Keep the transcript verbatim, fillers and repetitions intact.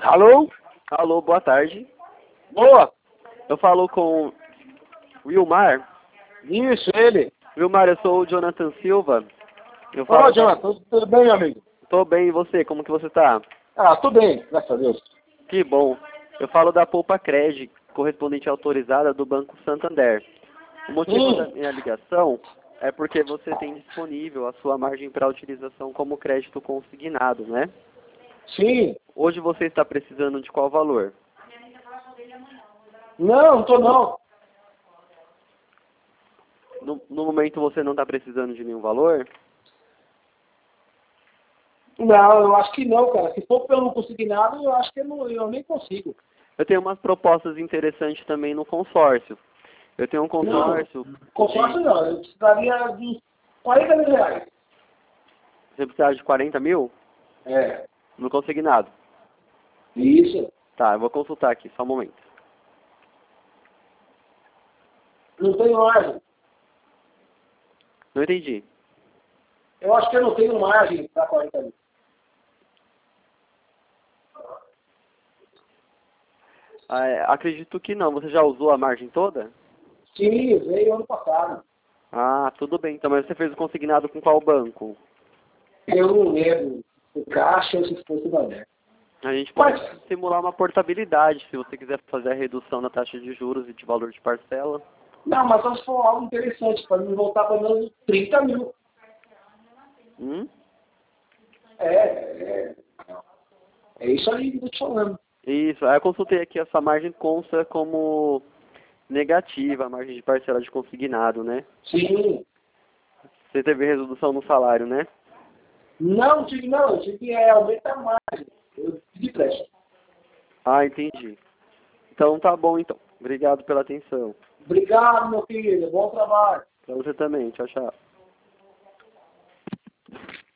Alô? Alô, boa tarde. Boa. Eu falo com Wilmar. Isso, ele. Wilmar, eu sou o Jonathan Silva. Eu Ô, falo. Jonathan, tudo, tudo bem, meu amigo? Tô bem, e você? Como que você tá? Ah, tudo bem, graças a Deus. Que bom. Eu falo da Poupa Cred, correspondente autorizada do Banco Santander. O motivo Hum. da minha ligação é porque você tem disponível a sua margem para utilização como crédito consignado, né? Sim. Hoje você está precisando de qual valor? Não, não tô não. No, no momento você não está precisando de nenhum valor? Não, eu acho que não, cara. Se for pelo consignado, eu acho que eu, não, eu nem consigo. Eu tenho umas propostas interessantes também no consórcio. Eu tenho um consórcio. Não, consórcio de... não. Eu precisaria de quarenta mil reais. Você precisa de quarenta mil? É. No consignado. Isso. Tá, eu vou consultar aqui, só um momento. Não tenho margem. Não entendi. Eu acho que eu não tenho margem para quarenta mil. Ah, é, acredito que não. Você já usou a margem toda? Sim, veio ano passado. Ah, tudo bem. Então, mas você fez o consignado com qual banco? Eu não lembro. O caixa ou se fosse da Banco. A gente pode Mas, simular uma portabilidade, se você quiser fazer a redução na taxa de juros e de valor de parcela. não, mas só se for algo interessante, para me voltar para menos trinta mil. Hum? É, é, é isso aí que eu tô te falando. Isso. Aí eu consultei aqui, essa margem consta como negativa, a margem de parcela de consignado, né? Sim. Você teve redução no salário, né? Não, tive não, tive é, aumenta a margem. Eu pedi crédito. Ah, entendi. Então tá bom, então. Obrigado pela atenção. Obrigado, meu filho. Bom trabalho. Pra você também. Tchau, tchau.